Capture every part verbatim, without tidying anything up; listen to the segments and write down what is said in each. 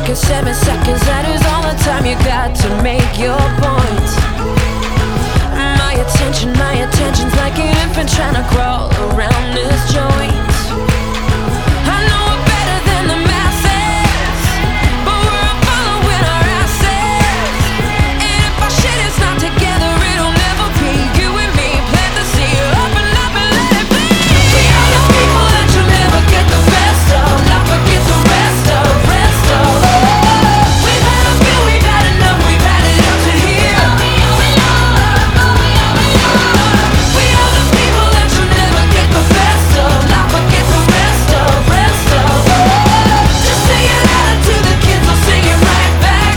seconds, seven seconds, that is all the time you got to make your point. My attention, my attention's like an infant trying to crawl around this joint. I know we're better than the masses, but we're following our asses. And if our shit is not together, it'll never be. You and me plant the seed, open up and let it be. We are the people that you'll never get the best of, not forget the rest of, rest of. We've had a few, we've had enough, we've had it up to here. We are the people that you'll never get the best of, not forget the rest of, rest of. Just say it out to the kids, I'll sing it right back.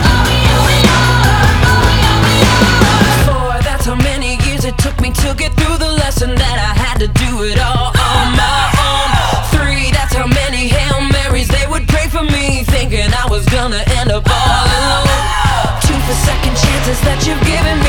Four, that's how many years it took me to get through the lesson that I had to do it all on my own. Three, that's how many Hail Marys they would pray for me, thinking I was gonna end up all alone. Two, for second chances that you've given